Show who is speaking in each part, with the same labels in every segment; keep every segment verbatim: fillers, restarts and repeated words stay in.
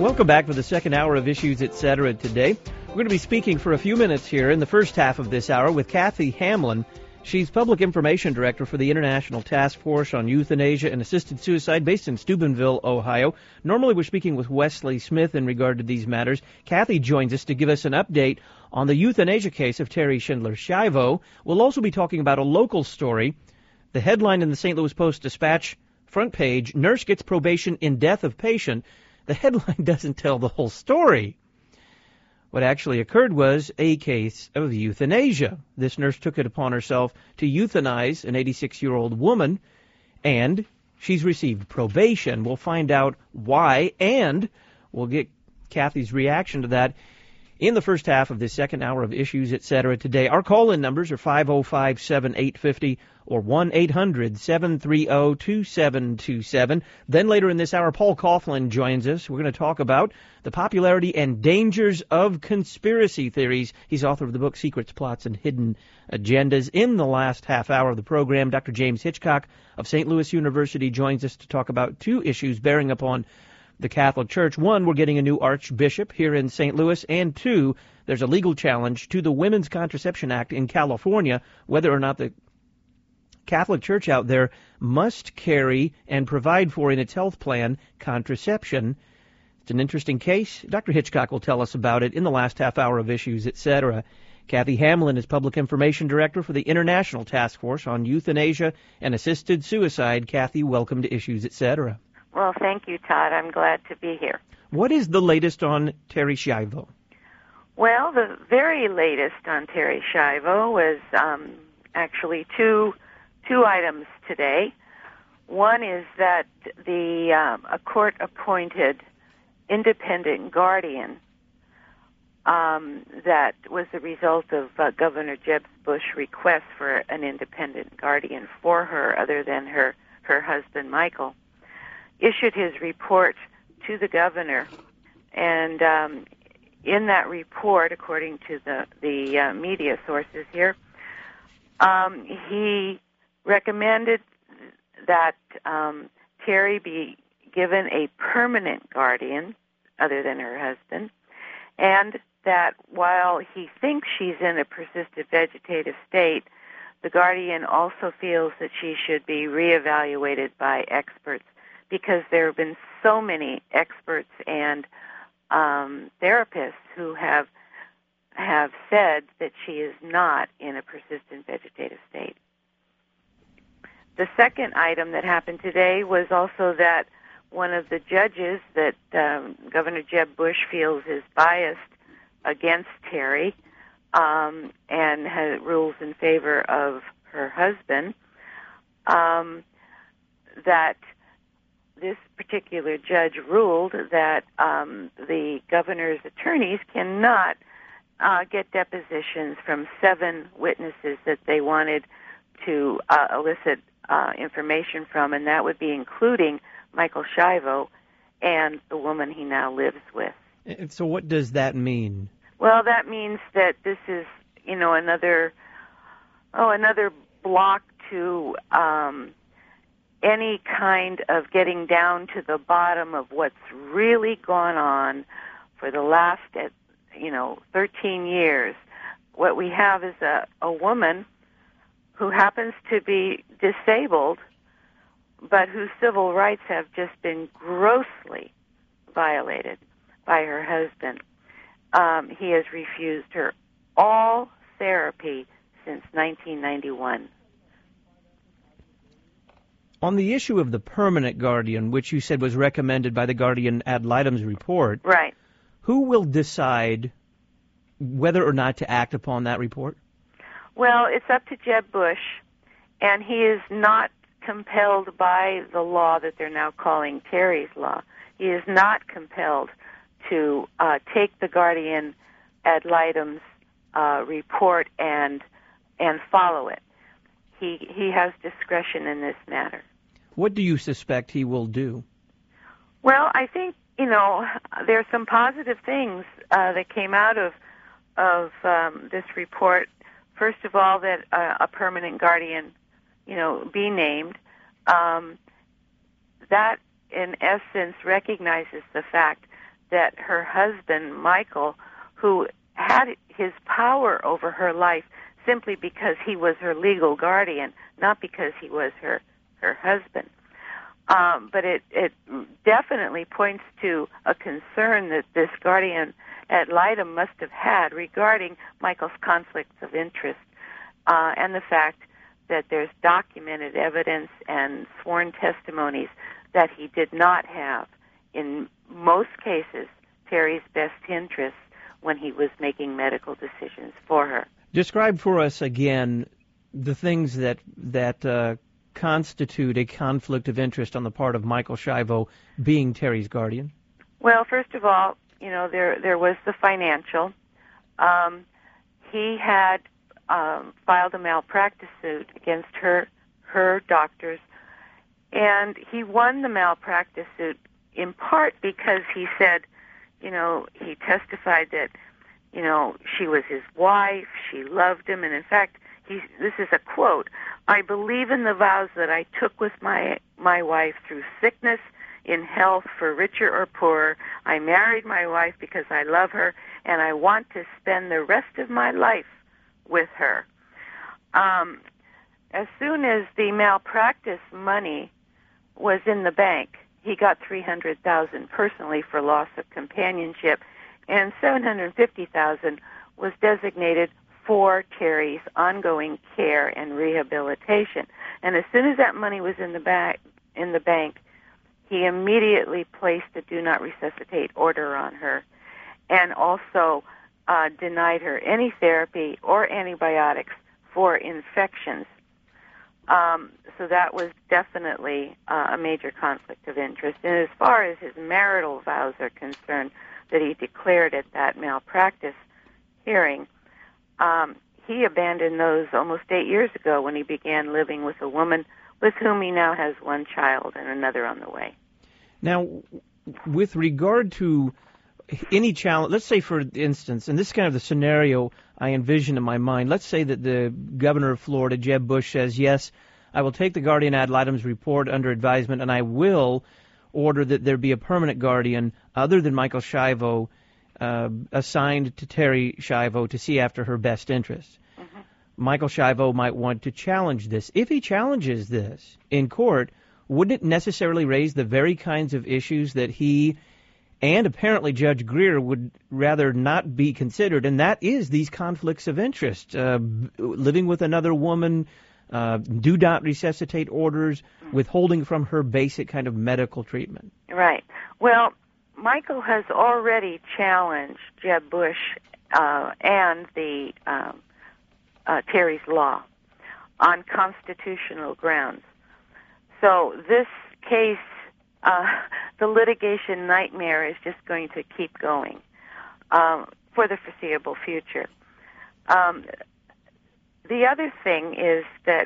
Speaker 1: Welcome back for the second hour of Issues Etc. today. We're going to be speaking for a few minutes here in the first half of this hour with Kathy Hamlin. She's Public Information Director for the International Task Force on Euthanasia and Assisted Suicide based in Steubenville, Ohio. Normally we're speaking with Wesley Smith in regard to these matters. Kathy joins us to give us an update on the euthanasia case of Terri Schindler Schiavo. We'll also be talking about a local story. The headline in the Saint Louis Post-Dispatch front page, Nurse Gets Probation in Death of Patient. The headline doesn't tell the whole story. What actually occurred was a case of euthanasia. This nurse took it upon herself to euthanize an eighty-six-year-old woman, and she's received probation. We'll find out why, and we'll get Kathy's reaction to that in the first half of this second hour of Issues Etc. today. Our call-in numbers are five oh five, seven eight five oh or one eight hundred, seven three zero, two seven two seven. Then later in this hour, Paul Coughlin joins us. We're going to talk about the popularity and dangers of conspiracy theories. He's author of the book Secrets, Plots, and Hidden Agendas. In the last half hour of the program, Doctor James Hitchcock of Saint Louis University joins us to talk about two issues bearing upon the Catholic Church. One, we're getting a new archbishop here in Saint Louis, and two, there's a legal challenge to the Women's Contraception Act in California, whether or not the Catholic Church out there must carry and provide for in its health plan contraception. It's an interesting case. Doctor Hitchcock will tell us about it in the last half hour of Issues, et cetera. Kathy Hamlin is Public Information Director for the International Task Force on Euthanasia and Assisted Suicide. Kathy, welcome to Issues, et cetera.
Speaker 2: Well, thank you, Todd. I'm glad to be here.
Speaker 1: What is the latest on Terri Schiavo?
Speaker 2: Well, the very latest on Terri Schiavo was um, actually two two items today. One is that the um, a court-appointed independent guardian um, that was the result of uh, Governor Jeb Bush's request for an independent guardian for her, other than her her husband Michael, issued his report to the governor, and um, in that report, according to the the uh, media sources here, um, he recommended that um, Terri be given a permanent guardian, other than her husband, and that while he thinks she's in a persistent vegetative state, the guardian also feels that she should be reevaluated by experts, because there have been so many experts and um, therapists who have have said that she is not in a persistent vegetative state. The second item that happened today was also that one of the judges that um, Governor Jeb Bush feels is biased against Terri um, and has, rules in favor of her husband, um, that this particular judge ruled that um, the governor's attorneys cannot uh, get depositions from seven witnesses that they wanted to uh, elicit uh, information from, and that would be including Michael Schiavo and the woman he now lives with.
Speaker 1: And so what does that mean?
Speaker 2: Well, that means that this is, you know, another, oh, another block to um, any kind of getting down to the bottom of what's really gone on for the last, you know, thirteen years. What we have is a, a woman who happens to be disabled, but whose civil rights have just been grossly violated by her husband. Um, he has refused her all therapy since nineteen ninety-one.
Speaker 1: On the issue of the permanent guardian, which you said was recommended by the Guardian ad litem's report,
Speaker 2: right?
Speaker 1: Who will decide whether or not to act upon that report?
Speaker 2: Well, it's up to Jeb Bush, and he is not compelled by the law that they're now calling Terri's law. He is not compelled to uh, take the Guardian ad litem's uh, report and and follow it. He he has discretion in this matter.
Speaker 1: What do you suspect he will do?
Speaker 2: Well, I think, you know, there's some positive things uh, that came out of of um, this report. First of all, that uh, a permanent guardian, you know, be named. Um, that, in essence, recognizes the fact that her husband, Michael, who had his power over her life simply because he was her legal guardian, not because he was her, her husband. Um, but it, it definitely points to a concern that this guardian ad litem must have had regarding Michael's conflicts of interest, uh, and the fact that there's documented evidence and sworn testimonies that he did not have, in most cases, Terry's best interests when he was making medical decisions for her.
Speaker 1: Describe for us again the things that that uh, constitute a conflict of interest on the part of Michael Schiavo being Terry's guardian.
Speaker 2: Well, first of all, you know, there there was the financial. Um, he had um, filed a malpractice suit against her her doctors, and he won the malpractice suit in part because he said, you know, he testified that, you know, she was his wife, she loved him, and in fact, he, this is a quote, "I believe in the vows that I took with my my wife through sickness, in health, for richer or poorer. I married my wife because I love her, and I want to spend the rest of my life with her." Um, as soon as the malpractice money was in the bank, he got three hundred thousand dollars personally for loss of companionship, and seven hundred fifty thousand dollars was designated for Terry's ongoing care and rehabilitation. And as soon as that money was in the bank, in the bank, he immediately placed a do not resuscitate order on her, and also uh, denied her any therapy or antibiotics for infections. Um, so that was definitely uh, a major conflict of interest. And as far as his marital vows are concerned, that he declared at that malpractice hearing, um, he abandoned those almost eight years ago when he began living with a woman with whom he now has one child and another on the way.
Speaker 1: Now, with regard to any challenge, let's say, for instance, and this is kind of the scenario I envision in my mind, let's say that the governor of Florida, Jeb Bush, says, yes, I will take the guardian ad litem's report under advisement, and I will order that there be a permanent guardian other than Michael Schiavo uh, assigned to Terry Schiavo to see after her best interests. Mm-hmm. Michael Schiavo might want to challenge this. If he challenges this in court, wouldn't it necessarily raise the very kinds of issues that he and apparently Judge Greer would rather not be considered, and that is these conflicts of interest, uh, living with another woman, uh, do not resuscitate orders, withholding from her basic kind of medical treatment?
Speaker 2: Right. Well, Michael has already challenged Jeb Bush uh, and the um, uh, Terry's law on constitutional grounds. So this case, uh, the litigation nightmare is just going to keep going um, for the foreseeable future. Um, the other thing is that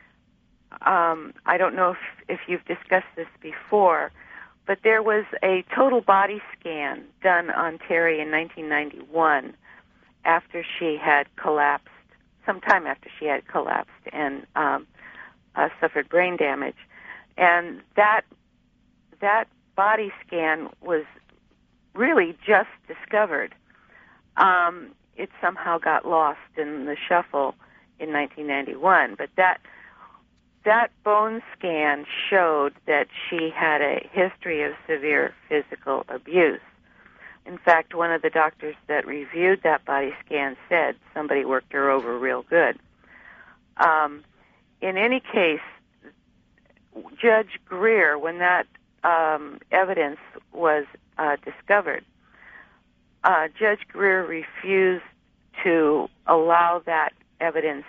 Speaker 2: um, I don't know if, if you've discussed this before, but there was a total body scan done on Terry in nineteen ninety-one after she had collapsed, sometime after she had collapsed and um, uh, suffered brain damage. And that that body scan was really just discovered. Um, it somehow got lost in the shuffle in nineteen ninety-one, but that that bone scan showed that she had a history of severe physical abuse. In fact, one of the doctors that reviewed that body scan said somebody worked her over real good. Um, in any case, Judge Greer, when that um, evidence was uh, discovered, uh, Judge Greer refused to allow that evidence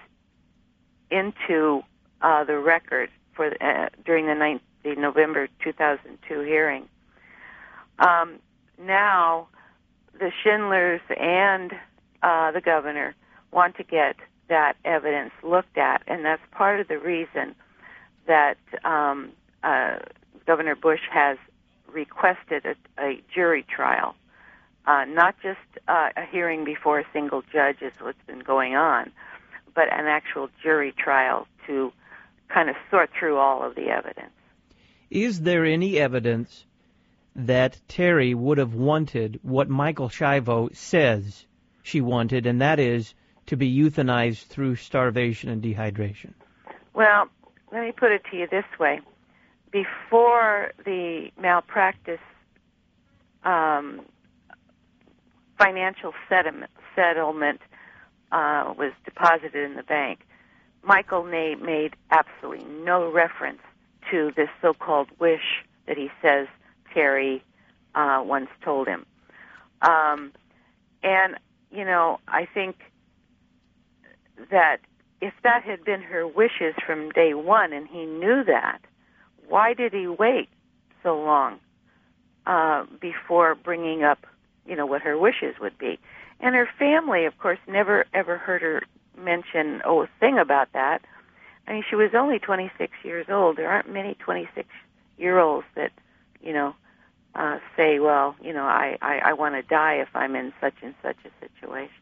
Speaker 2: into uh, the record for uh, during the, ninth, the November two thousand two hearing. Um, now, the Schindlers and uh, the governor want to get that evidence looked at, and that's part of the reason that um, uh, Governor Bush has requested a, a jury trial, uh, not just uh, a hearing before a single judge is what's been going on, but an actual jury trial to kind of sort through all of the evidence.
Speaker 1: Is there any evidence that Terry would have wanted what Michael Schiavo says she wanted, and that is to be euthanized through starvation and dehydration?
Speaker 2: Well, let me put it to you this way. Before the malpractice um, financial settlement, settlement uh, was deposited in the bank, Michael Ney made absolutely no reference to this so-called wish that he says Terry uh, once told him. Um, and, you know, I think that if that had been her wishes from day one and he knew that, why did he wait so long uh, before bringing up, you know, what her wishes would be? And her family, of course, never ever heard her mention oh, a thing about that. I mean, she was only twenty-six years old. There aren't many twenty-six-year-olds that, you know, uh, say, well, you know, I, I, I want to die if I'm in such and such a situation.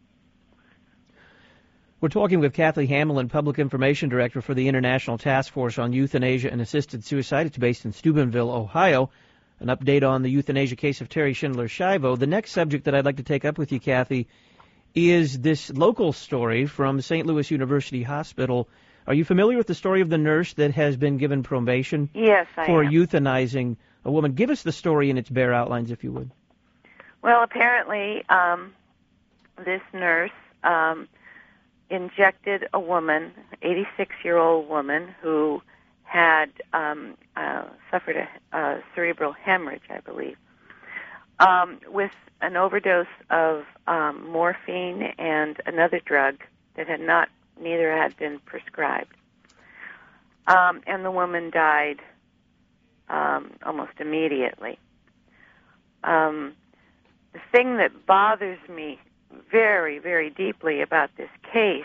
Speaker 1: We're talking with Kathy Hamlin, Public Information Director for the International Task Force on Euthanasia and Assisted Suicide. It's based in Steubenville, Ohio. An update on the euthanasia case of Terry Schindler Schiavo. The next subject that I'd like to take up with you, Kathy, is this local story from Saint Louis University Hospital. Are you familiar with the story of the nurse that has been given probation
Speaker 2: yes, I
Speaker 1: for
Speaker 2: am.
Speaker 1: euthanizing a woman? Give us the story in its bare outlines, if you would.
Speaker 2: Well, apparently, um, this nurse um, injected a woman, eighty-six-year-old woman, who had um, uh, suffered a, a cerebral hemorrhage, I believe, um, with an overdose of um, morphine and another drug that had not, neither had been prescribed. Um, and the woman died um, almost immediately. Um, the thing that bothers me very, very deeply about this case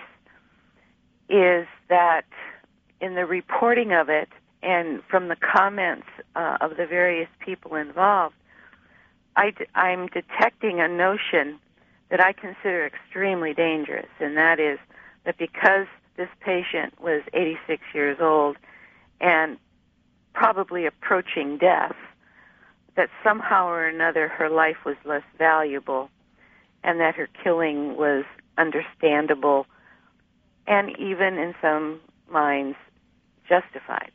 Speaker 2: is that in the reporting of it and from the comments uh, of the various people involved, I d- I'm detecting a notion that I consider extremely dangerous, and that is that because this patient was eighty-six years old and probably approaching death, that somehow or another her life was less valuable and that her killing was understandable and even in some minds justified.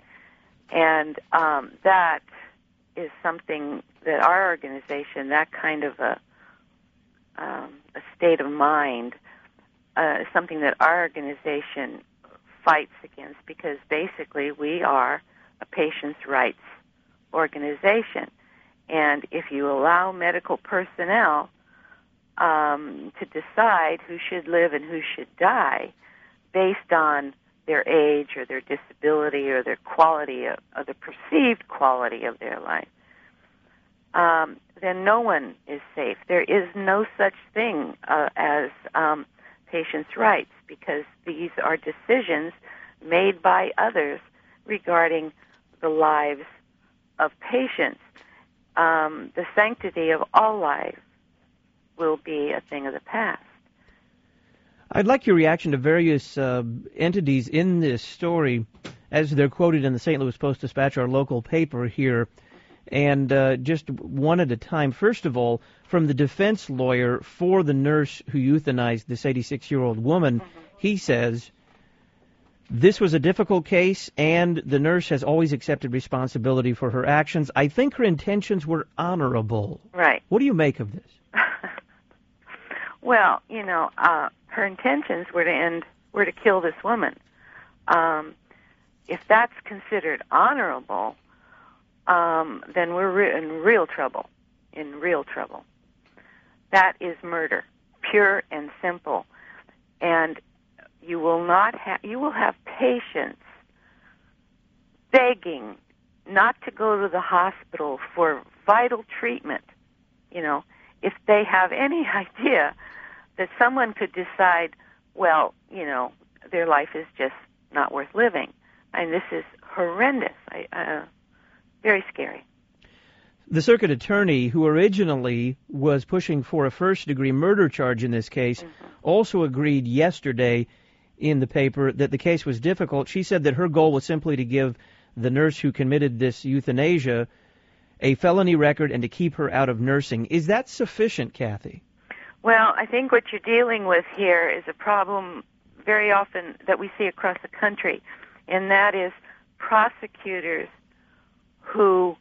Speaker 2: And um, that is something that our organization, that kind of a, um, a state of mind, uh, is something that our organization fights against, because basically we are a patient's rights organization. And if you allow medical personnel um, to decide who should live and who should die based on their age or their disability or their quality of, or the perceived quality of their life, um, then no one is safe. There is no such thing uh, as um, patients' rights, because these are decisions made by others regarding the lives of patients. Um, the sanctity of all lives will be a thing of the past.
Speaker 1: I'd like your reaction to various uh, entities in this story as they're quoted in the Saint Louis Post-Dispatch, our local paper here, and uh, just one at a time. First of all, from the defense lawyer for the nurse who euthanized this eighty-six-year-old woman, mm-hmm. he says, this was a difficult case, and the nurse has always accepted responsibility for her actions. I think her intentions were honorable.
Speaker 2: Right.
Speaker 1: What do you make of this?
Speaker 2: Well, you know, uh, her intentions were to end, were to kill this woman. Um, if that's considered honorable, um, then we're re- in real trouble, in real trouble. That is murder, pure and simple. And you will not have, you will have patients begging not to go to the hospital for vital treatment, you know, if they have any idea that someone could decide, well, you know, their life is just not worth living. And this is horrendous, I, uh, very scary.
Speaker 1: The circuit attorney, who originally was pushing for a first-degree murder charge in this case, mm-hmm. also agreed yesterday in the paper that the case was difficult. She said that her goal was simply to give the nurse who committed this euthanasia a felony record and to keep her out of nursing. Is that sufficient, Kathy?
Speaker 2: Well, I think what you're dealing with here is a problem very often that we see across the country, and that is prosecutors who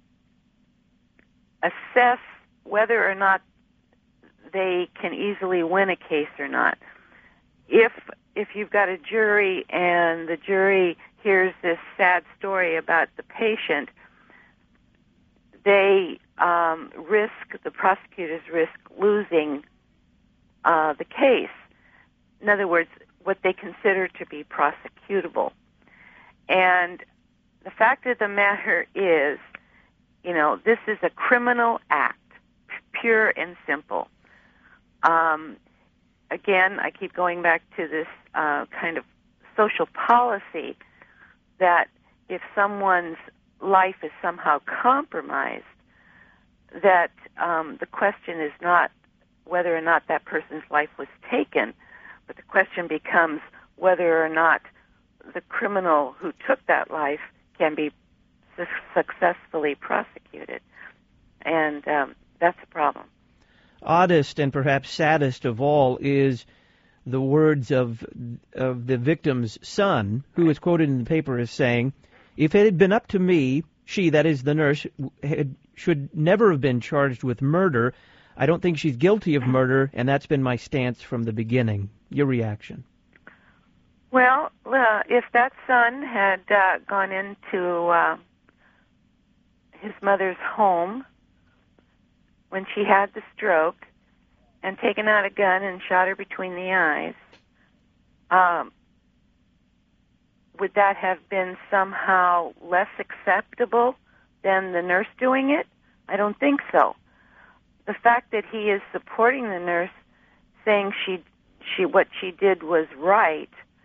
Speaker 2: assess whether or not they can easily win a case or not. If if you've got a jury and the jury hears this sad story about the patient, they um, risk, the prosecutors risk losing uh, the case. In other words, what they consider to be prosecutable. And the fact of the matter is, you know, this is a criminal act, pure and simple. Um, again, I keep going back to this uh, kind of social policy that if someone's life is somehow compromised, that um, the question is not whether or not that person's life was taken, but the question becomes whether or not the criminal who took that life can be su- successfully prosecuted. And um, that's a problem.
Speaker 1: Oddest and perhaps saddest of all is the words of of the victim's son, who is quoted in the paper as saying, "If it had been up to me, she, that is the nurse, had, should never have been charged with murder. I don't think she's guilty of murder, and that's been my stance from the beginning." Your reaction?
Speaker 2: Well, uh, if that son had uh, gone into uh, his mother's home when she had the stroke and taken out a gun and shot her between the eyes, um, would that have been somehow less acceptable than the nurse doing it? I don't think so. The fact that he is supporting the nurse, saying she, she, what she did was right,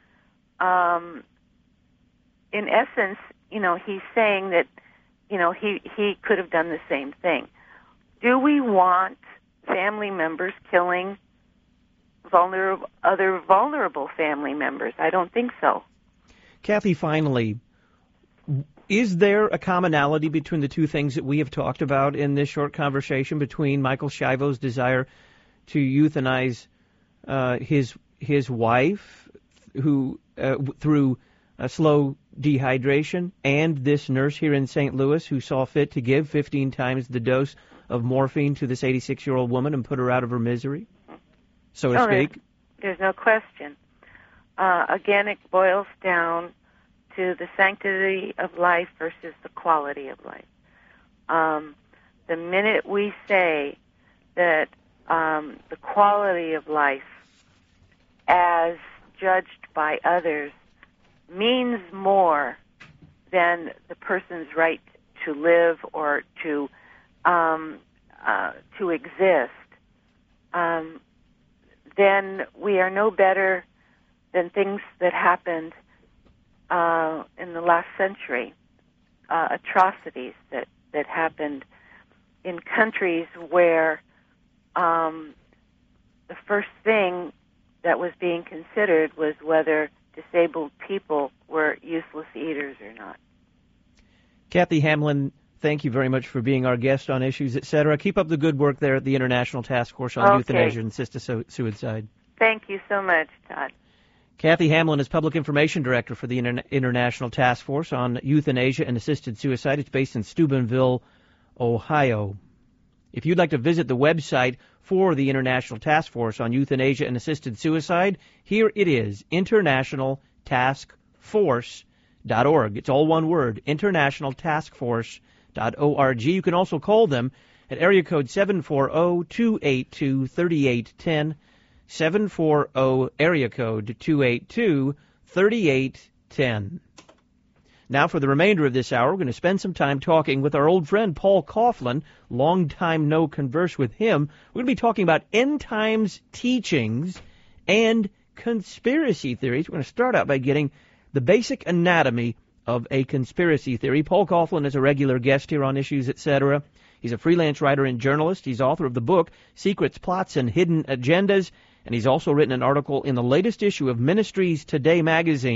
Speaker 2: um, in essence, you know, he's saying that, you know, he, he could have done the same thing. Do we want family members killing vulnerable, other vulnerable family members? I don't think so.
Speaker 1: Kathy, finally, is there a commonality between the two things that we have talked about in this short conversation, between Michael Schiavo's desire to euthanize uh, his his wife who uh, through a slow dehydration, and this nurse here in Saint Louis who saw fit to give fifteen times the dose of morphine to this eighty-six-year-old woman and put her out of her misery, so to
Speaker 2: oh,
Speaker 1: speak?
Speaker 2: There's, there's no question. Uh, again, it boils down to the sanctity of life versus the quality of life. Um, the minute we say that um, the quality of life, as judged by others, means more than the person's right to live or to um, uh, to exist, um, then we are no better than things that happened uh, in the last century, uh, atrocities that, that happened in countries where um, the first thing that was being considered was whether disabled people were useless eaters or not.
Speaker 1: Kathy Hamlin, thank you very much for being our guest on Issues, et cetera. Keep up the good work there at the International Task Force on
Speaker 2: okay.
Speaker 1: Euthanasia and Assisted Suicide.
Speaker 2: Thank you so much, Todd.
Speaker 1: Kathy Hamlin is Public Information Director for the Inter- International Task Force on Euthanasia and Assisted Suicide. It's based in Steubenville, Ohio. If you'd like to visit the website for the International Task Force on Euthanasia and Assisted Suicide, here it is, international task force dot org. It's all one word, international task force dot org. You can also call them at area code seven four zero, two eight two, three eight one zero, seven four zero, area code two eight two, three eight one zero. Now, for the remainder of this hour, we're going to spend some time talking with our old friend Paul Coughlin. Long time no converse with him. We're going to be talking about end times teachings and conspiracy theories. We're going to start out by getting the basic anatomy of a conspiracy theory. Paul Coughlin is a regular guest here on Issues, et cetera. He's a freelance writer and journalist. He's author of the book Secrets, Plots, and Hidden Agendas, and he's also written an article in the latest issue of Ministries Today magazine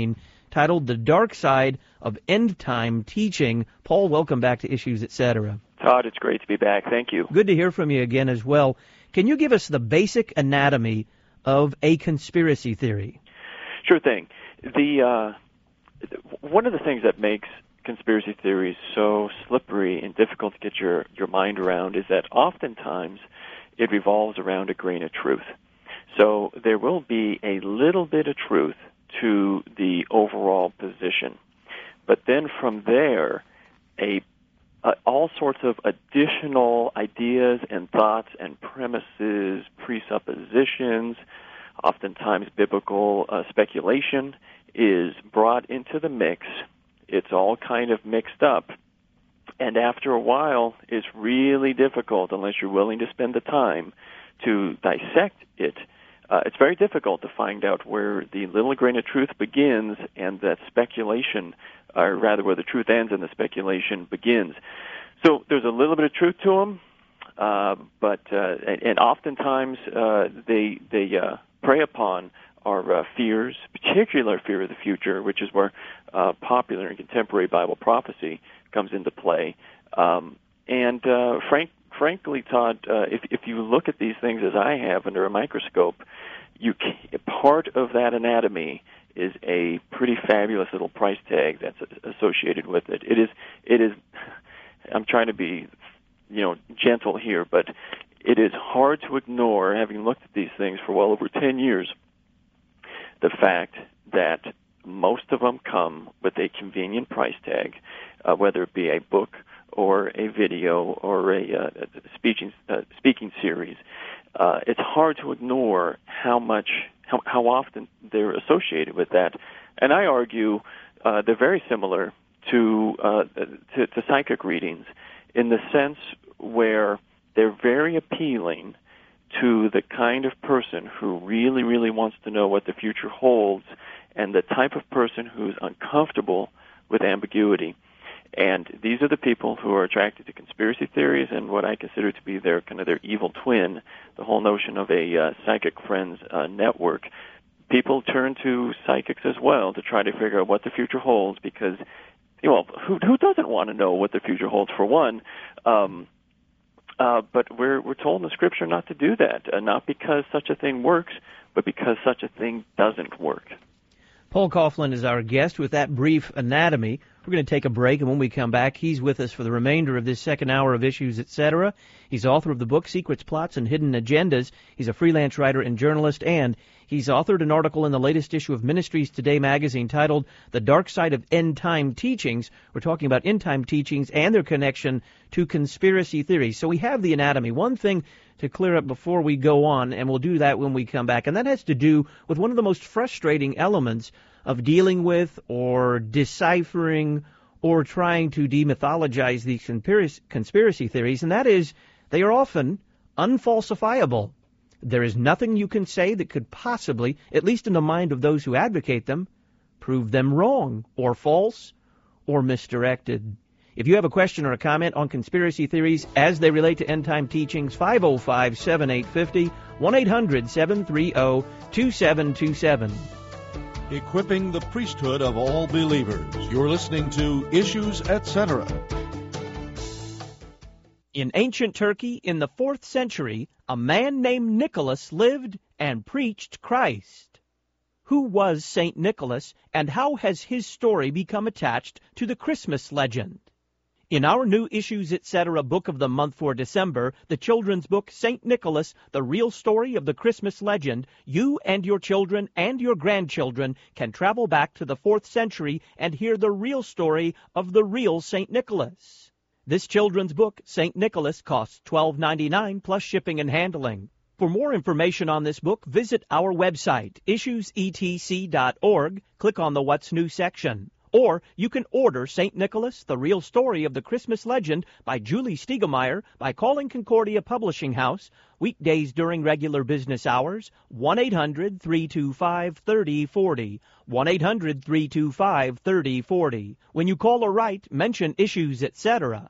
Speaker 1: titled The Dark Side of End Time Teaching. Paul, welcome back to Issues, et cetera.
Speaker 3: Todd, it's great to be back. Thank you.
Speaker 1: Good to hear from you again as well. Can you give us the basic anatomy of a conspiracy theory?
Speaker 3: Sure thing. The uh, one of the things that makes conspiracy theories so slippery and difficult to get your, your mind around is that oftentimes it revolves around a grain of truth. So there will be a little bit of truth to the overall position. But then from there, a uh, all sorts of additional ideas and thoughts and premises, presuppositions, oftentimes biblical uh, speculation is brought into the mix. It's all kind of mixed up. And after a while, it's really difficult, unless you're willing to spend the time to dissect it. Uh, it's very difficult to find out where the little grain of truth begins and that speculation, or rather where the truth ends and the speculation begins. So there's a little bit of truth to them, uh, but uh, and, and oftentimes uh, they they uh, prey upon our uh, fears, particular fear of the future, which is where uh, popular and contemporary Bible prophecy comes into play. Um, and uh, frank. Frankly, Todd, uh, if, if you look at these things as I have under a microscope, you can, part of that anatomy is a pretty fabulous little price tag that's associated with it. It is, it is. I'm trying to be, you know, gentle here, but it is hard to ignore, having looked at these things for well over ten years, the fact that most of them come with a convenient price tag, uh, whether it be a book or a video or a, uh, a speaking uh, speaking series. Uh, it's hard to ignore how much, how, how often they're associated with that. And I argue uh, they're very similar to, uh, to to psychic readings in the sense where they're very appealing to the kind of person who really, really wants to know what the future holds and the type of person who's uncomfortable with ambiguity. And these are the people who are attracted to conspiracy theories and what I consider to be their kind of their evil twin, the whole notion of a uh, psychic friends uh, network. People turn to psychics as well to try to figure out what the future holds because, you know, who who doesn't want to know what the future holds for one? Um, uh, but we're we're told in the Scripture not to do that, uh, not because such a thing works, but because such a thing doesn't work.
Speaker 1: Paul Coughlin is our guest with that brief anatomy. We're going to take a break, and when we come back, he's with us for the remainder of this second hour of Issues, et cetera. He's author of the book Secrets, Plots, and Hidden Agendas. He's a freelance writer and journalist, and he's authored an article in the latest issue of Ministries Today magazine titled The Dark Side of End Time Teachings. We're talking about end time teachings and their connection to conspiracy theories. So we have the anatomy. One thing to clear up before we go on, and we'll do that when we come back, and that has to do with one of the most frustrating elements of dealing with or deciphering or trying to demythologize these conspiracy theories, and that is they are often unfalsifiable. There is nothing you can say that could possibly, at least in the mind of those who advocate them, prove them wrong or false or misdirected. If you have a question or a comment on conspiracy theories as they relate to end-time teachings, five oh five, seven eight five oh, one eight hundred, seven three oh, two seven two seven.
Speaker 4: Equipping the priesthood of all believers. You're listening to Issues, et cetera.
Speaker 1: In ancient Turkey, in the fourth century, a man named Nicholas lived and preached Christ. Who was Saint Nicholas, and how has his story become attached to the Christmas legend? In our new Issues, et cetera book of the month for December, the children's book, Saint Nicholas, The Real Story of the Christmas Legend, you and your children and your grandchildren can travel back to the fourth century and hear the real story of the real Saint Nicholas. This children's book, Saint Nicholas, costs twelve ninety-nine plus shipping and handling. For more information on this book, visit our website, issues e t c dot org. Click on the What's New section. Or you can order Saint Nicholas, The Real Story of the Christmas Legend by Julie Stiegelmeyer by calling Concordia Publishing House, weekdays during regular business hours, one eight hundred, three two five, three oh four oh, one eight hundred, three two five, three oh four oh. When you call or write, mention Issues, et cetera.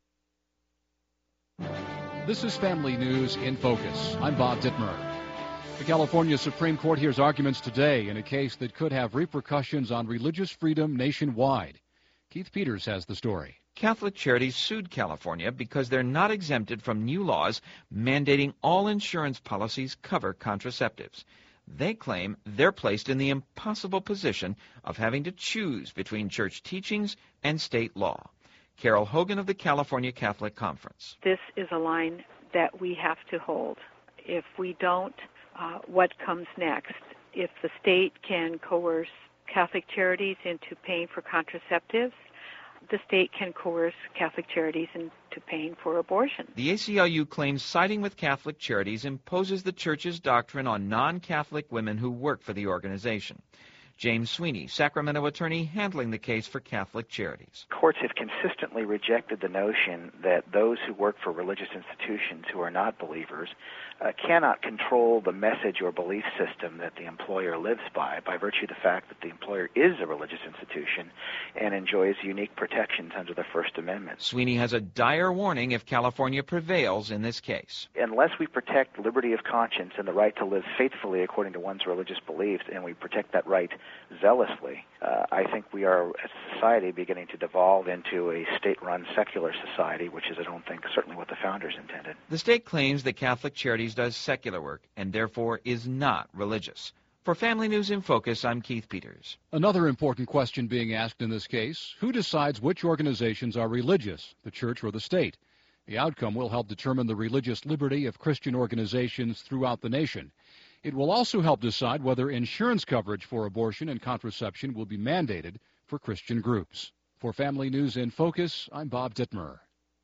Speaker 5: This is Family News in Focus. I'm Bob Dittmer. The California Supreme Court hears arguments today in a case that could have repercussions on religious freedom nationwide. Keith Peters has the story.
Speaker 6: Catholic Charities sued California because they're not exempted from new laws mandating all insurance policies cover contraceptives. They claim they're placed in the impossible position of having to choose between church teachings and state law. Carol Hogan of the California Catholic Conference.
Speaker 7: This is a line that we have to hold. If we don't, uh, what comes next? If the state can coerce Catholic Charities into paying for contraceptives, the state can coerce Catholic Charities into paying for abortion.
Speaker 6: The A C L U claims siding with Catholic Charities imposes the Church's doctrine on non-Catholic women who work for the organization. James Sweeney, Sacramento attorney handling the case for Catholic Charities.
Speaker 8: Courts have consistently rejected the notion that those who work for religious institutions who are not believers uh, cannot control the message or belief system that the employer lives by, by virtue of the fact that the employer is a religious institution and enjoys unique protections under the First Amendment.
Speaker 6: Sweeney has a dire warning if California prevails in this case.
Speaker 8: Unless we protect liberty of conscience and the right to live faithfully according to one's religious beliefs, and we protect that right zealously, uh, I think we are, as a society, beginning to devolve into a state-run secular society, which is, I don't think, certainly what the founders intended.
Speaker 6: The state claims that Catholic Charities does secular work and therefore is not religious. For Family News in Focus, I'm Keith Peters.
Speaker 5: Another important question being asked in this case, who decides which organizations are religious, the church or the state? The outcome will help determine the religious liberty of Christian organizations throughout the nation. It will also help decide whether insurance coverage for abortion and contraception will be mandated for Christian groups. For Family News in Focus, I'm Bob Dittmer.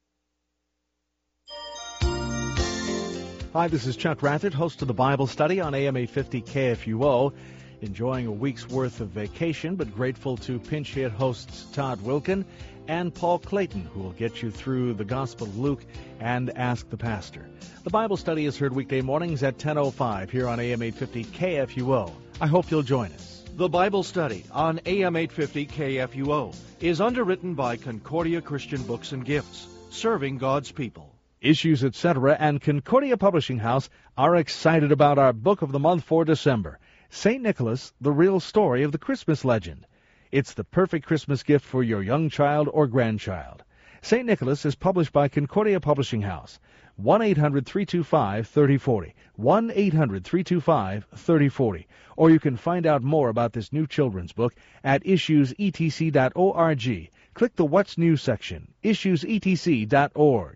Speaker 9: Hi, this is Chuck Rathert, host of the Bible Study on A M eight fifty K F U O. Enjoying a week's worth of vacation, but grateful to pinch hit hosts Todd Wilkin and Paul Clayton, who will get you through the Gospel of Luke and Ask the Pastor. The Bible Study is heard weekday mornings at ten oh five here on A M eight fifty K F U O. I hope you'll join us.
Speaker 4: The Bible Study on A M eight fifty K F U O is underwritten by Concordia Christian Books and Gifts, serving God's people.
Speaker 9: Issues, et cetera, and Concordia Publishing House are excited about our book of the month for December, Saint Nicholas, the Real Story of the Christmas Legend. It's the perfect Christmas gift for your young child or grandchild. Saint Nicholas is published by Concordia Publishing House. one eight hundred three two five three oh four oh. one eight hundred three two five three oh four oh. Or you can find out more about this new children's book at issues e t c dot org. Click the What's New section, issues e t c dot org.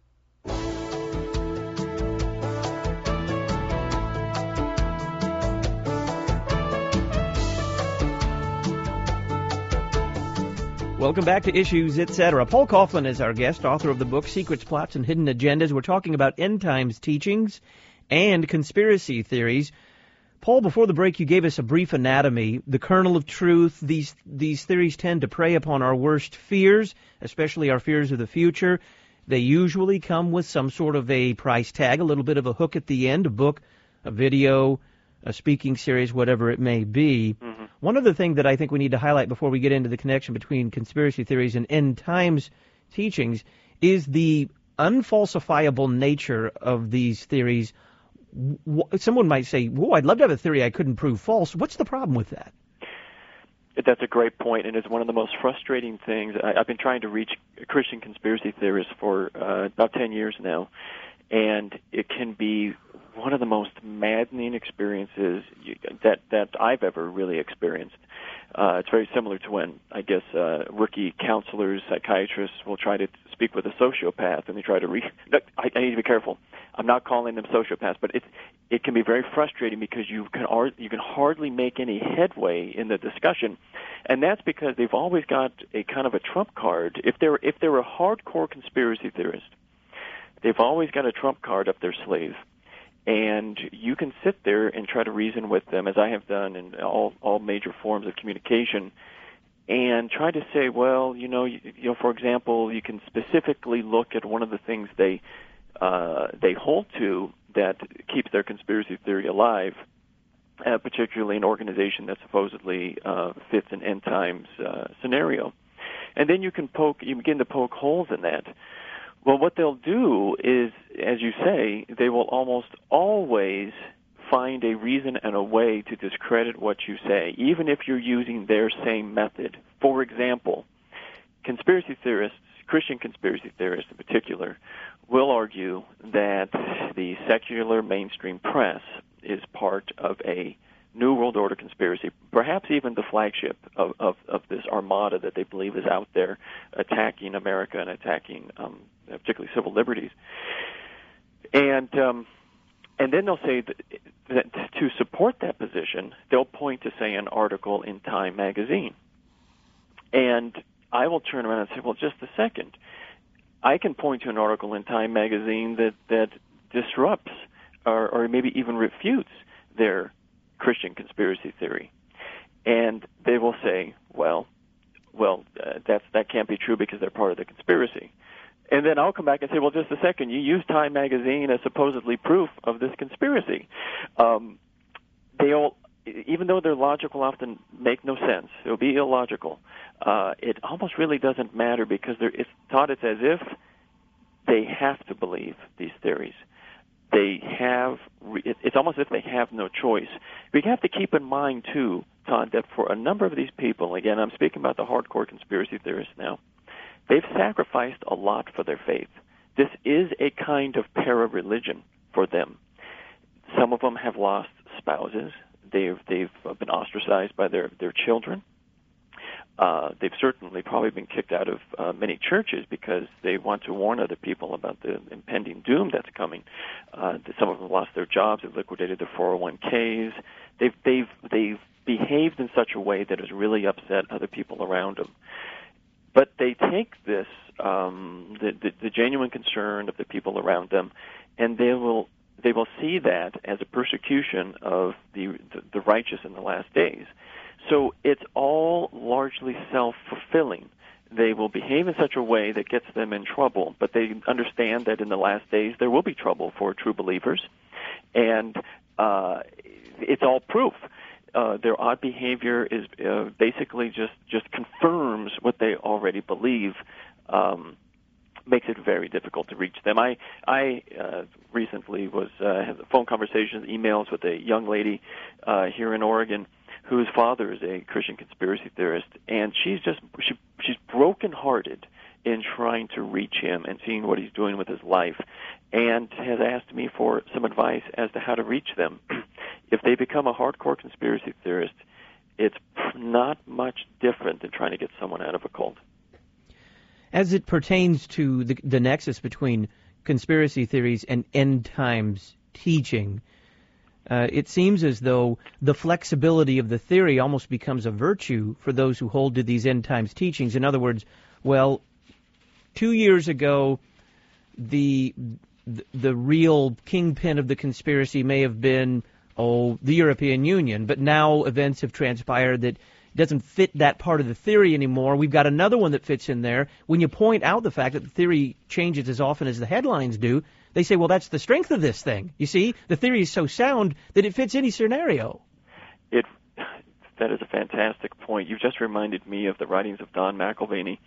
Speaker 1: Welcome back to Issues, et cetera. Paul Coughlin is our guest, author of the book Secrets, Plots, and Hidden Agendas. We're talking about end times teachings and conspiracy theories. Paul, before the break, you gave us a brief anatomy, the kernel of truth. These these theories tend to prey upon our worst fears, especially our fears of the future. They usually come with some sort of a price tag, a little bit of a hook at the end, a book, a video, a speaking series, whatever it may be. Mm-hmm. One other thing that I think we need to highlight before we get into the connection between conspiracy theories and end times teachings is the unfalsifiable nature of these theories. Someone might say, whoa, I'd love to have a theory I couldn't prove false. What's the problem with that?
Speaker 3: That's a great point, and it's one of the most frustrating things. I, I've been trying to reach Christian conspiracy theorists for uh, about ten years now, and it can be one of the most maddening experiences you, that that I've ever really experienced. Uh, it's very similar to when, I guess, uh, rookie counselors, psychiatrists will try to speak with a sociopath, and they try to re- no, I, I need to be careful. I'm not calling them sociopaths, but it it can be very frustrating because you can ar- you can hardly make any headway in the discussion, and that's because they've always got a kind of a trump card. If they're if they're a hardcore conspiracy theorist, they've always got a trump card up their sleeve. And you can sit there and try to reason with them, as I have done in all, all major forms of communication, and try to say, well, you know, you, you know, for example, you can specifically look at one of the things they uh, they hold to that keeps their conspiracy theory alive, uh, particularly an organization that supposedly uh, fits an end times uh, scenario, and then you can poke, you begin to poke holes in that. Well, what they'll do is, as you say, they will almost always find a reason and a way to discredit what you say, even if you're using their same method. For example, conspiracy theorists, Christian conspiracy theorists in particular, will argue that the secular mainstream press is part of a New World Order conspiracy, perhaps even the flagship of, of, of this armada that they believe is out there attacking America and attacking um, particularly civil liberties. And um, and then they'll say that, that to support that position, they'll point to, say, an article in Time magazine. And I will turn around and say, well, just a second. I can point to an article in Time magazine that, that disrupts or, or maybe even refutes their Christian conspiracy theory. And they will say, well, well, uh, that's, that can't be true because they're part of the conspiracy. And then I'll come back and say, well, just a second, you use Time magazine as supposedly proof of this conspiracy. Um, they'll, even though their logic will often make no sense, it'll be illogical, uh, it almost really doesn't matter because it's taught it's as if they have to believe these theories. They have, it's almost as if they have no choice. We have to keep in mind, too, Todd, that for a number of these people, again, I'm speaking about the hardcore conspiracy theorists now, they've sacrificed a lot for their faith. This is a kind of para-religion for them. Some of them have lost spouses. They've they've been ostracized by their, their children. Uh, they've certainly probably been kicked out of uh, many churches because they want to warn other people about the impending doom that's coming. Uh, some of them lost their jobs. They've liquidated their four oh one k's. They've they've they've behaved in such a way that has really upset other people around them. But they take this, um, the, the, the genuine concern of the people around them, and they will they will see that as a persecution of the, the, the righteous in the last days. So it's all largely self-fulfilling. They will behave in such a way that gets them in trouble, but they understand that in the last days there will be trouble for true believers, and uh, it's all proof. Uh, their odd behavior is uh, basically just, just confirms what they already believe, um, makes it very difficult to reach them. I I uh, recently was uh, had phone conversations, emails with a young lady uh, here in Oregon whose father is a Christian conspiracy theorist, and she's just she, she's brokenhearted in trying to reach him and seeing what he's doing with his life, and has asked me for some advice as to how to reach them. If they become a hardcore conspiracy theorist, it's not much different than trying to get someone out of a cult.
Speaker 1: As it pertains to the, the nexus between conspiracy theories and end times teaching, uh, it seems as though the flexibility of the theory almost becomes a virtue for those who hold to these end times teachings. In other words, well, two years ago, the the, the real kingpin of the conspiracy may have been, oh, the European Union, but now events have transpired that doesn't fit that part of the theory anymore. We've got another one that fits in there. When you point out the fact that the theory changes as often as the headlines do, they say, well, that's the strength of this thing. You see, the theory is so sound that it fits any scenario.
Speaker 3: It that is a fantastic point. You've just reminded me of the writings of Don McElvaney,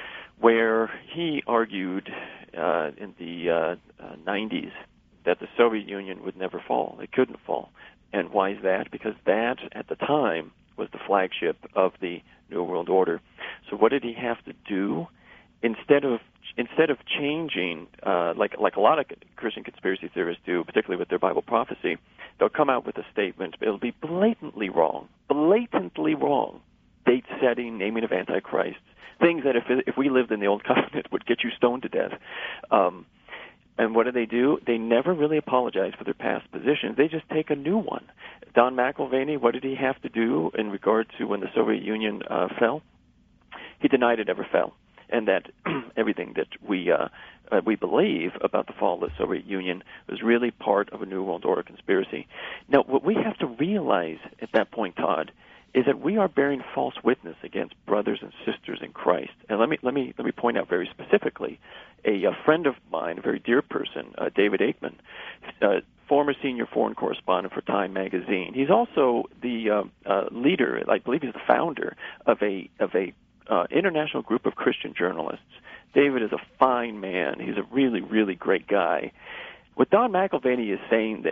Speaker 3: where he argued uh, in the uh, uh, nineties that the Soviet Union would never fall. It couldn't fall. And why is that? Because that, at the time, was the flagship of the New World Order. So what did he have to do? Instead of instead of changing, uh, like like a lot of Christian conspiracy theorists do, particularly with their Bible prophecy, they'll come out with a statement. It'll be blatantly wrong, blatantly wrong. Date setting, naming of antichrists, things that if if we lived in the Old Covenant would get you stoned to death. Um, And what do they do? They never really apologize for their past positions. They just take a new one. Don McElvaney, what did he have to do in regard to when the Soviet Union uh, fell? He denied it ever fell, and that everything that we uh, uh, we believe about the fall of the Soviet Union was really part of a New World Order conspiracy. Now, what we have to realize at that point, Todd, is that we are bearing false witness against brothers and sisters in Christ. And let me let me let me point out very specifically, a, a friend of mine, a very dear person, uh, David Aikman, uh, former senior foreign correspondent for Time magazine. He's also the uh, uh, leader, I believe he's the founder of a of a uh, international group of Christian journalists. David is a fine man. He's a really really great guy. What Don McElvaney is saying there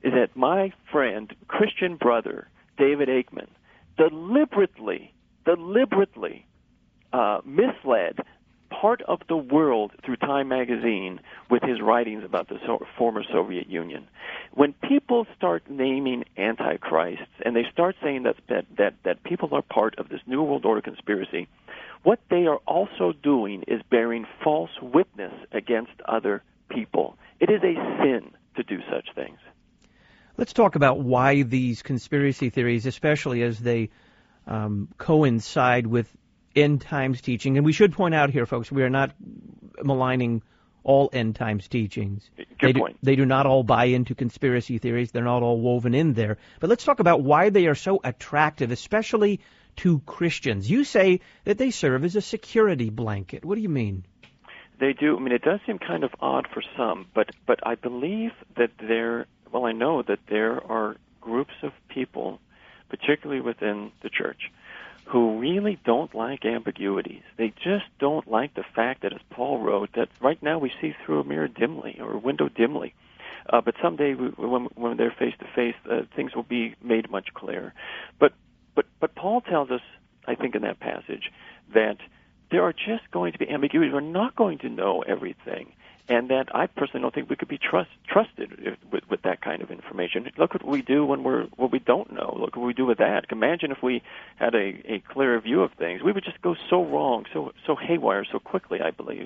Speaker 3: is that my friend, Christian brother, David Aikman, deliberately, deliberately uh, misled part of the world through Time magazine with his writings about the so- former Soviet Union. When people start naming antichrists and they start saying that, that that that people are part of this New World Order conspiracy, what they are also doing is bearing false witness against other people. It is a sin to do such things.
Speaker 1: Let's talk about why these conspiracy theories, especially as they um, coincide with end times teaching. And we should point out here, folks, we are not maligning all end times teachings.
Speaker 3: Good
Speaker 1: they
Speaker 3: point.
Speaker 1: Do, they do not all buy into conspiracy theories. They're not all woven in there. But let's talk about why they are so attractive, especially to Christians. You say that they serve as a security blanket. What do you mean?
Speaker 3: They do. I mean, it does seem kind of odd for some, but but I believe that there, well, I know that there are groups of people, particularly within the church, who really don't like ambiguities. They just don't like the fact that, as Paul wrote, that right now we see through a mirror dimly or a window dimly. Uh, but someday, we, when, when they're face to face, uh, things will be made much clearer. But but but Paul tells us, I think, in that passage, that there are just going to be ambiguities. We're not going to know everything. And that I personally don't think we could be trust, trusted if, with, with that kind of information. Look what we do when we're what we don't know. Look what we do with that. Imagine if we had a, a clearer view of things. We would just go so wrong, so so haywire, so quickly, I believe.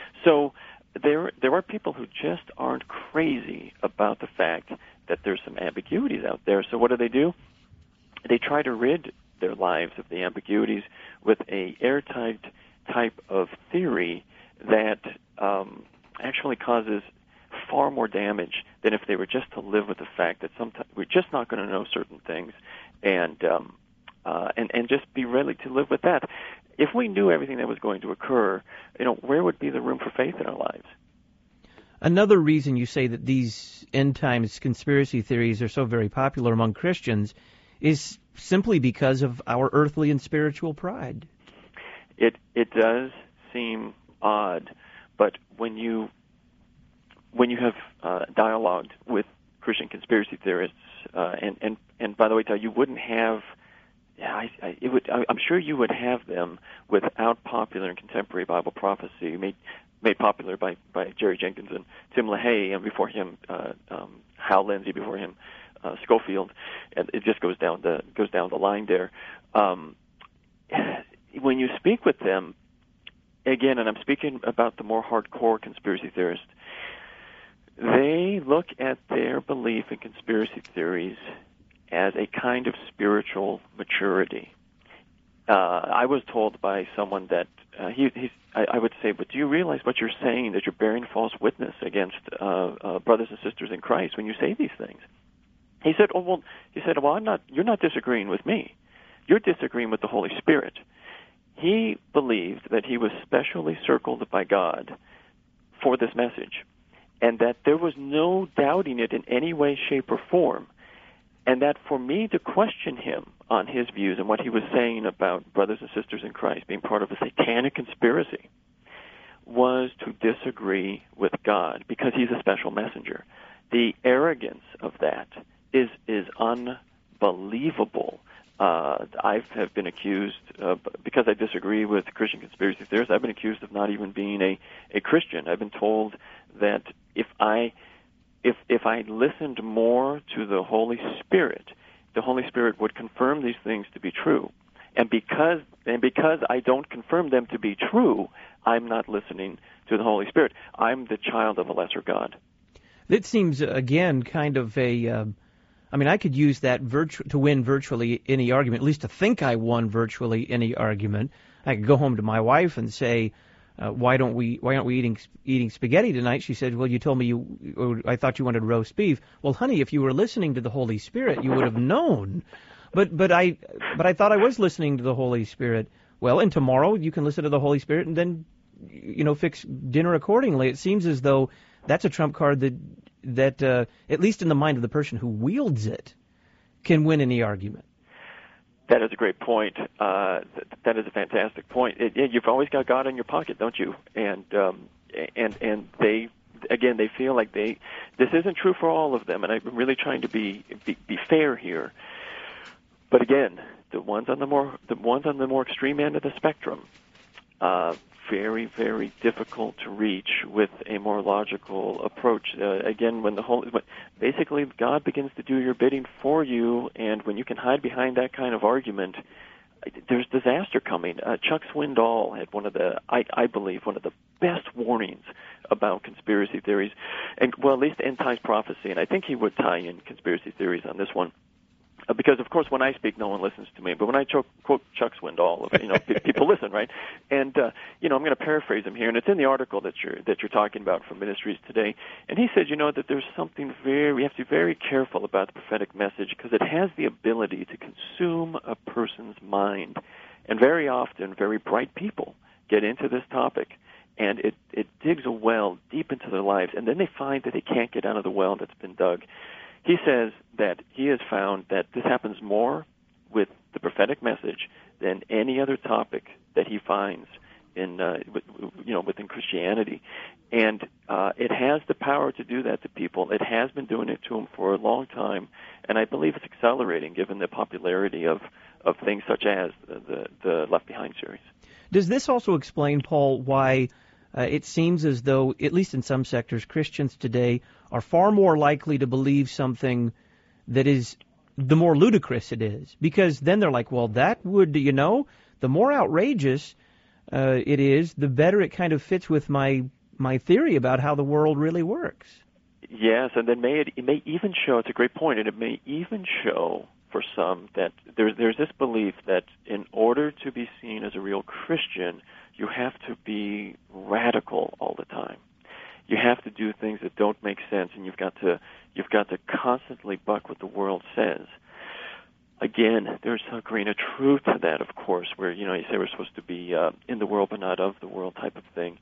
Speaker 3: So there there are people who just aren't crazy about the fact that there's some ambiguities out there. So what do they do? They try to rid their lives of the ambiguities with a airtight type of theory that um, actually causes far more damage than if they were just to live with the fact that sometimes we're just not going to know certain things, and um, uh, and and just be ready to live with that. If we knew everything that was going to occur, you know, where would be the room for faith in our lives?
Speaker 1: Another reason you say that these end times conspiracy theories are so very popular among Christians is simply because of our earthly and spiritual pride.
Speaker 3: It it does seem odd, but when you when you have uh, dialogued with Christian conspiracy theorists, uh, and and and by the way, you wouldn't have, yeah, I, I, it would. I, I'm sure you would have them without popular and contemporary Bible prophecy made made popular by, by Jerry Jenkins and Tim LaHaye, and before him uh, um, Hal Lindsey, before him uh, Schofield, and it just goes down the goes down the line there. Um, when you speak with them, again, and I'm speaking about the more hardcore conspiracy theorists, they look at their belief in conspiracy theories as a kind of spiritual maturity. Uh, I was told by someone that uh, he, he's, I, I would say, but do you realize what you're saying, that you're bearing false witness against uh, uh, brothers and sisters in Christ when you say these things? He said, oh, well, he said, well, I'm not, you're not disagreeing with me. You're disagreeing with the Holy Spirit. He believed that he was specially circled by God for this message, and that there was no doubting it in any way, shape, or form, and that for me to question him on his views and what he was saying about brothers and sisters in Christ being part of a satanic conspiracy was to disagree with God, because he's a special messenger. The arrogance of that is is unbelievable. Uh, I have been accused, uh, because I disagree with Christian conspiracy theorists, I've been accused of not even being a, a Christian. I've been told that if I if if I listened more to the Holy Spirit, the Holy Spirit would confirm these things to be true. And because and because I don't confirm them to be true, I'm not listening to the Holy Spirit. I'm the child of a lesser God.
Speaker 1: It seems, again, kind of a... Um I mean, I could use that virtu- to win virtually any argument, at least to think I won virtually any argument. I could go home to my wife and say, uh, "Why don't we? Why aren't we eating eating spaghetti tonight?" She said, "Well, you told me you. Or I thought you wanted roast beef." Well, honey, if you were listening to the Holy Spirit, you would have known. But but I but I thought I was listening to the Holy Spirit. Well, and tomorrow you can listen to the Holy Spirit and then, you know, fix dinner accordingly. It seems as though that's a trump card that. that, uh, at least in the mind of the person who wields it, can win any argument.
Speaker 3: That is a great point. Uh, th- that is a fantastic point. It, it, you've always got God in your pocket, don't you? And um, and and they, again, they feel like they this isn't true for all of them, and I'm really trying to be be, be fair here. But again, the ones on the more the ones on the more extreme end of the spectrum, uh, very very difficult to reach with a more logical approach. Uh, again, when the whole basically God begins to do your bidding for you, and when you can hide behind that kind of argument, there's disaster coming. Uh, Chuck Swindoll had one of the, I, I believe, one of the best warnings about conspiracy theories, and well, at least end times prophecy. And I think he would tie in conspiracy theories on this one, uh, because of course when I speak, no one listens to me. But when I cho- quote Chuck Swindoll, you know, p- people listen, right? And uh, you know, I'm going to paraphrase him here, and it's in the article that you're that you're talking about from Ministries Today. And he said, you know, that there's something very, we have to be very careful about the prophetic message because it has the ability to consume a person's mind, and very often, very bright people get into this topic, and it it digs a well deep into their lives, and then they find that they can't get out of the well that's been dug. He says that he has found that this happens more with the prophetic message than any other topic that he finds in, uh, you know, within Christianity. And uh, it has the power to do that to people. It has been doing it to them for a long time, and I believe it's accelerating given the popularity of, of things such as the, the, the Left Behind series.
Speaker 1: Does this also explain, Paul, why uh, it seems as though, at least in some sectors, Christians today are far more likely to believe something that is, the more ludicrous it is? Because then they're like, well, that would, you know, the more outrageous uh, it is, the better it kind of fits with my my theory about how the world really works.
Speaker 3: Yes, and then may it, it may even show, it's a great point, and it may even show for some that there's there's this belief that in order to be seen as a real Christian, you have to be radical all the time. You have to do things that don't make sense, and you've got to you've got to constantly buck what the world says. Again, there's a grain of truth to that, of course, where, you know, you say we're supposed to be uh, in the world but not of the world type of thing.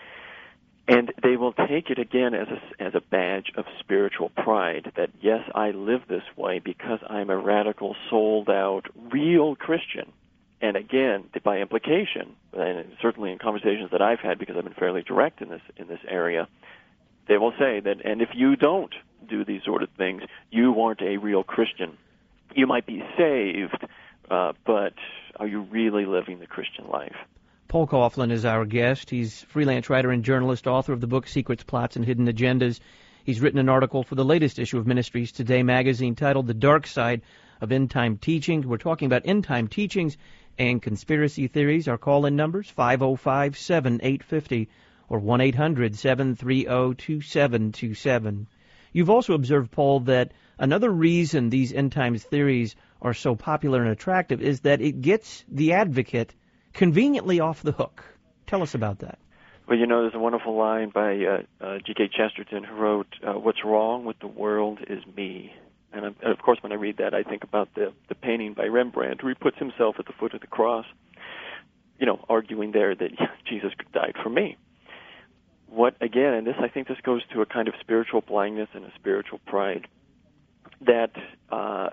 Speaker 3: And they will take it again as a, as a badge of spiritual pride that, yes, I live this way because I'm a radical, sold-out, real Christian. And again, by implication, and certainly in conversations that I've had because I've been fairly direct in this in this area, they will say that, and if you don't do these sort of things, you aren't a real Christian. You might be saved, uh, but are you really living the Christian life?
Speaker 1: Paul Coughlin is our guest. He's freelance writer and journalist, author of the book Secrets, Plots, and Hidden Agendas. He's written an article for the latest issue of Ministries Today magazine titled The Dark Side of End Time Teaching. We're talking about end time teachings and conspiracy theories. Our call-in numbers, five oh five, seven eight five oh or one eight hundred, seven three zero, two seven two seven. You've also observed, Paul, that another reason these end times theories are so popular and attractive is that it gets the advocate conveniently off the hook. Tell us about that.
Speaker 3: Well, you know, there's a wonderful line by uh, uh, G K Chesterton who wrote, uh, what's wrong with the world is me. And, I'm, and of course, when I read that, I think about the, the painting by Rembrandt where he puts himself at the foot of the cross, you know, arguing there that Jesus died for me. What, again, and this, I think this goes to a kind of spiritual blindness and a spiritual pride, that uh,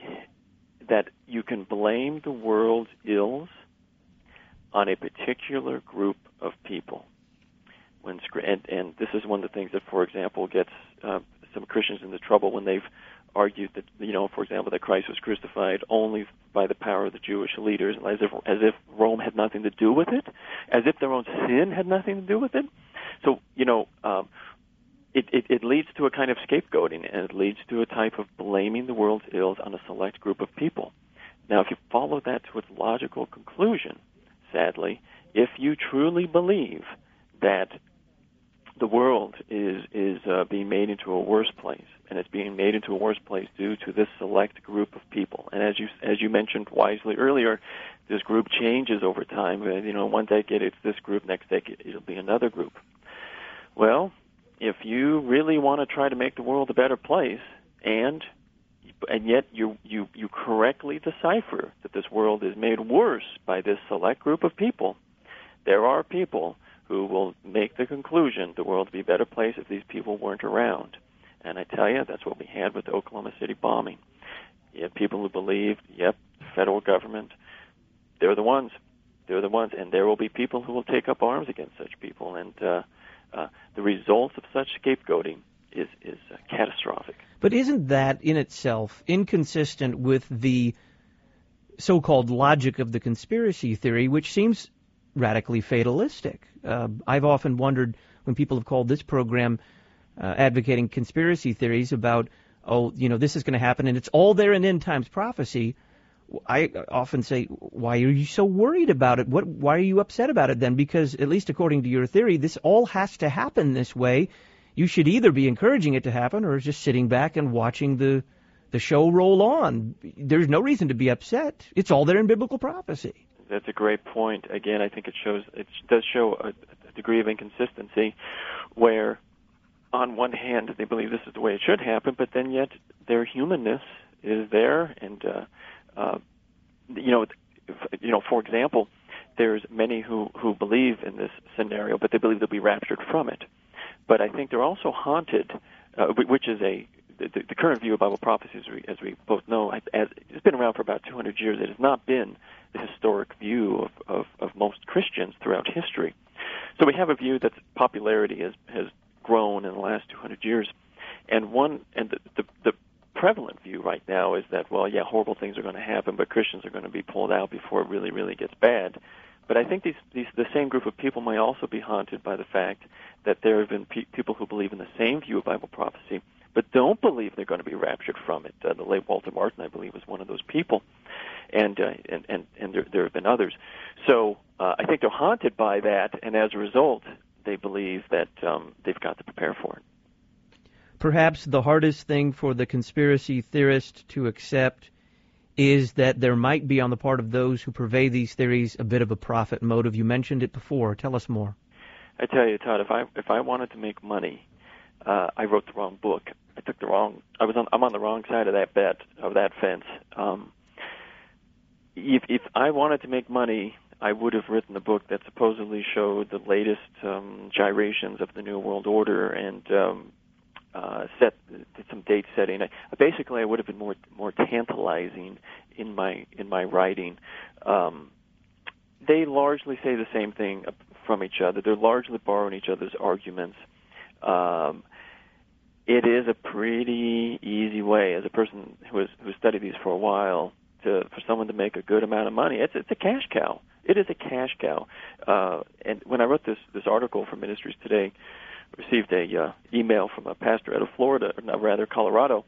Speaker 3: that you can blame the world's ills on a particular group of people. When and, and this is one of the things that, for example, gets uh, some Christians into trouble when they've argued that, you know, for example, that Christ was crucified only by the power of the Jewish leaders, as if as if Rome had nothing to do with it, as if their own sin had nothing to do with it. So, you know, um, it, it, it leads to a kind of scapegoating, and it leads to a type of blaming the world's ills on a select group of people. Now, if you follow that to its logical conclusion, sadly, if you truly believe that the world is is uh, being made into a worse place, and it's being made into a worse place due to this select group of people, and as you as you mentioned wisely earlier, this group changes over time. You know, one decade it's this group, next decade it'll be another group. Well, if you really want to try to make the world a better place, and and yet you, you, you correctly decipher that this world is made worse by this select group of people, there are people who will make the conclusion the world would be a better place if these people weren't around. And I tell you, that's what we had with the Oklahoma City bombing. You have people who believed, yep, the federal government, they're the ones. They're the ones. And there will be people who will take up arms against such people. And uh, uh, the results of such scapegoating is is uh, catastrophic.
Speaker 1: But isn't that in itself inconsistent with the so-called logic of the conspiracy theory, which seems radically fatalistic? Uh, I've often wondered when people have called this program uh, advocating conspiracy theories about, oh, you know, this is going to happen and it's all there in end times prophecy. I often say, why are you so worried about it? What? Why are you upset about it then? Because at least according to your theory, this all has to happen this way. You should either be encouraging it to happen or just sitting back and watching the the show roll on. There's no reason to be upset. It's all there in biblical prophecy.
Speaker 3: That's a great point. Again, I think it shows it does show a, a degree of inconsistency where on one hand they believe this is the way it should happen, but then yet their humanness is there. And uh, uh, you know, if, you know, for example, there's many who who believe in this scenario, but they believe they'll be raptured from it. But I think they're also haunted, uh, which is a the, the current view of Bible prophecy, as we, as we both know, as, it's been around for about two hundred years. It has not been the historic view of, of, of most Christians throughout history. So we have a view that's popularity has, has grown in the last two hundred years. And one and the, the, the prevalent view right now is that, well, yeah, horrible things are going to happen, but Christians are going to be pulled out before it really, really gets bad. But I think these, these the same group of people may also be haunted by the fact that there have been pe- people who believe in the same view of Bible prophecy, but don't believe they're going to be raptured from it. Uh, the late Walter Martin, I believe, was one of those people, and uh, and and, and there, there have been others. So uh, I think they're haunted by that, and as a result, they believe that um, they've got to prepare for it.
Speaker 1: Perhaps the hardest thing for the conspiracy theorist to accept is that there might be on the part of those who purvey these theories a bit of a profit motive. You mentioned it before. Tell us more.
Speaker 3: I tell you, Todd, if I if I wanted to make money, uh, I wrote the wrong book. I took the wrong. I was on. I'm on the wrong side of that bet of that fence. Um, if if I wanted to make money, I would have written the book that supposedly showed the latest um, gyrations of the New World Order and um, uh, set did some date setting. I, basically, I would have been more more tantalizing in my in my writing. Um, they largely say the same thing from each other. They're largely borrowing each other's arguments. Um, it is a pretty easy way, as a person who has who studied these for a while, to for someone to make a good amount of money. It's it's a cash cow. It is a cash cow. Uh, and when I wrote this this article for Ministries Today, I received a uh, email from a pastor out of Florida, or rather Colorado,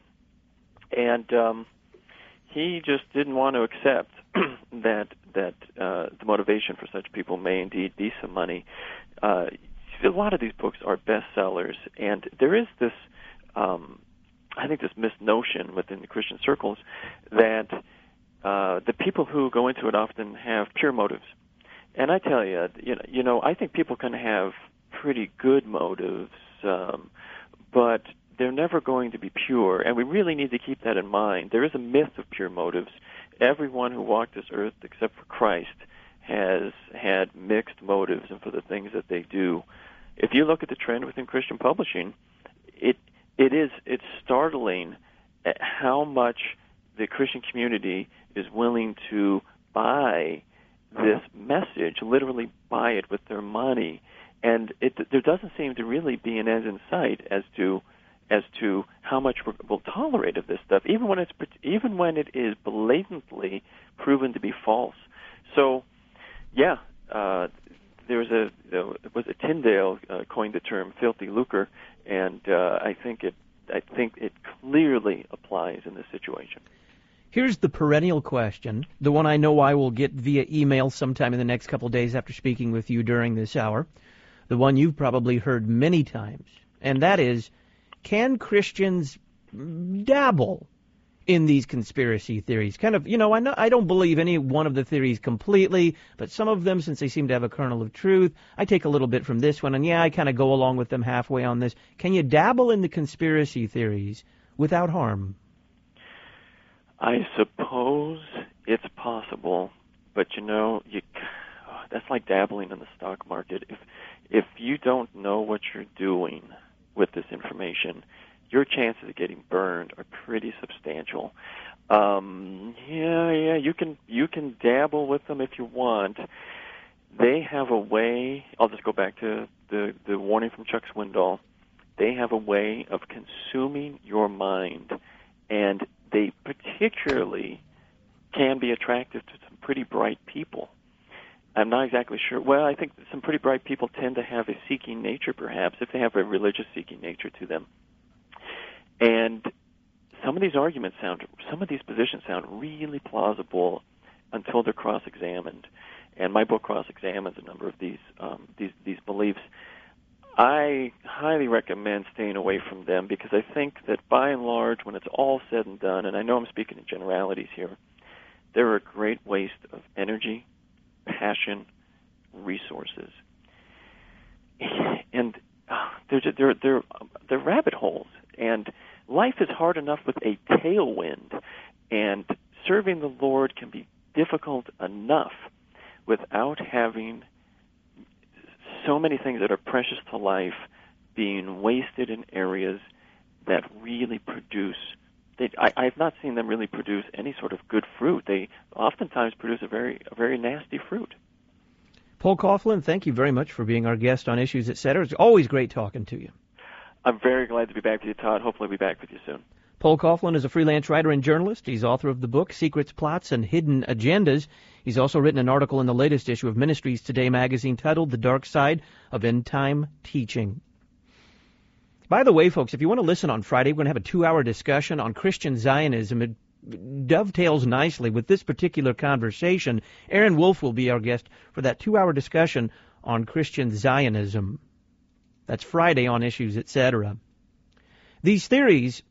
Speaker 3: and um, he just didn't want to accept that that uh, the motivation for such people may indeed be some money. Uh, a lot of these books are bestsellers, and there is this, um, I think, this misnotion within the Christian circles that uh, the people who go into it often have pure motives. And I tell you, you know, you know I think people can have pretty good motives, um, but they're never going to be pure, and we really need to keep that in mind. There is a myth of pure motives. Everyone who walked this earth except for Christ has had mixed motives and for the things that they do. If you look at the trend within Christian publishing, it it is it's startling at how much the Christian community is willing to buy this message, literally buy it with their money, and it, there doesn't seem to really be an end in sight as to as to how much we'll tolerate of this stuff, even when it's even when it is blatantly proven to be false. So, yeah, uh, there was a there was a Tyndale uh, coined the term "filthy lucre," and uh, I think it I think it clearly applies in this situation.
Speaker 1: Here's the perennial question, the one I know I will get via email sometime in the next couple of days after speaking with you during this hour, the one you've probably heard many times, and that is, can Christians dabble in these conspiracy theories? Kind of, you know, I know I don't believe any one of the theories completely, but some of them, since they seem to have a kernel of truth, I take a little bit from this one, and yeah, I kind of go along with them halfway on this. Can you dabble in the conspiracy theories without harm?
Speaker 3: I suppose it's possible, but you know, you, oh, that's like dabbling in the stock market. If if you don't know what you're doing with this information, your chances of getting burned are pretty substantial. Um, yeah, yeah, you can you can dabble with them if you want. they have a way, I'll just go back to the, the warning from Chuck Swindoll, they have a way of consuming your mind, and they particularly can be attractive to some pretty bright people. I'm not exactly sure. Well, I think some pretty bright people tend to have a seeking nature, perhaps, if they have a religious seeking nature to them. And some of these arguments sound, some of these positions sound really plausible until they're cross-examined. And my book cross-examines a number of these um, these these beliefs. I highly recommend staying away from them because I think that by and large, when it's all said and done, and I know I'm speaking in generalities here, they're a great waste of energy, passion, resources, and uh, they're, just, they're they're they're rabbit holes. And life is hard enough with a tailwind, and serving the Lord can be difficult enough without having so many things that are precious to life being wasted in areas that really produce. They, I, I've not seen them really produce any sort of good fruit. They oftentimes produce a very, a very nasty fruit.
Speaker 1: Paul Coughlin, thank you very much for being our guest on Issues, et cetera. It's always great talking to you.
Speaker 3: I'm very glad to be back with you, Todd. Hopefully I'll be back with you soon.
Speaker 1: Paul Coughlin is a freelance writer and journalist. He's author of the book Secrets, Plots, and Hidden Agendas. He's also written an article in the latest issue of Ministries Today magazine titled The Dark Side of End Time Teaching. By the way, folks, if you want to listen on Friday, we're going to have a two-hour discussion on Christian Zionism. It dovetails nicely with this particular conversation. Aaron Wolf will be our guest for that two-hour discussion on Christian Zionism. That's Friday on Issues, et cetera. These theories,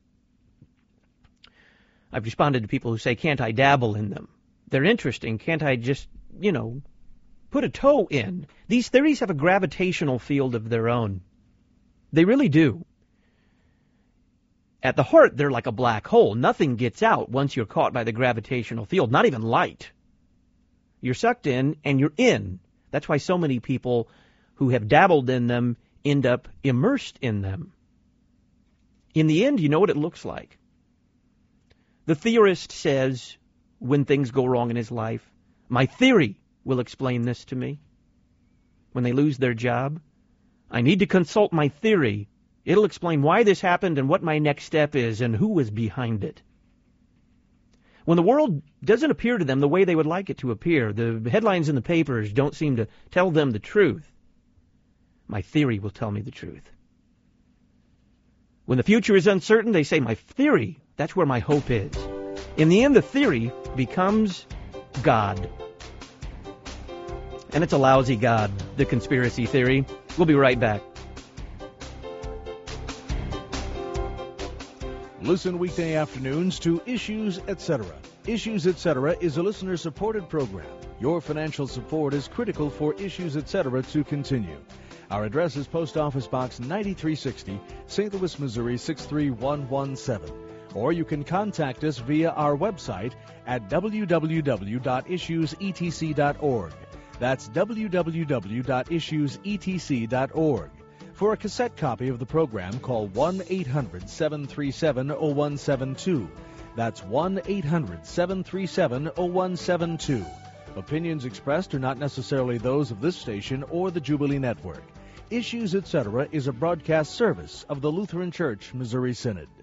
Speaker 1: I've responded to people who say, can't I dabble in them? They're interesting. Can't I just, you know, put a toe in? These theories have a gravitational field of their own. They really do. At the heart, they're like a black hole. Nothing gets out once you're caught by the gravitational field, not even light. You're sucked in, and you're in. That's why so many people who have dabbled in them end up immersed in them. In the end, you know what it looks like. The theorist says, when things go wrong in his life, my theory will explain this to me. When they lose their job, I need to consult my theory. It'll explain why this happened and what my next step is and who was behind it. When the world doesn't appear to them the way they would like it to appear, the headlines in the papers don't seem to tell them the truth, my theory will tell me the truth. When the future is uncertain, they say, my theory, that's where my hope is. In the end, the theory becomes God. And it's a lousy God, the conspiracy theory. We'll be right back.
Speaker 9: Listen weekday afternoons to Issues, et cetera. Issues, et cetera is a listener-supported program. Your financial support is critical for Issues, et cetera to continue. Our address is Post Office Box ninety-three sixty, Saint Louis, Missouri six three one one seven. Or you can contact us via our website at w w w dot issues e t c dot org. That's w w w dot issues e t c dot org. For a cassette copy of the program, call one eight hundred seven three seven zero one seven two. That's one eight hundred seven three seven zero one seven two. Opinions expressed are not necessarily those of this station or the Jubilee Network. Issues, et cetera is a broadcast service of the Lutheran Church Missouri Synod.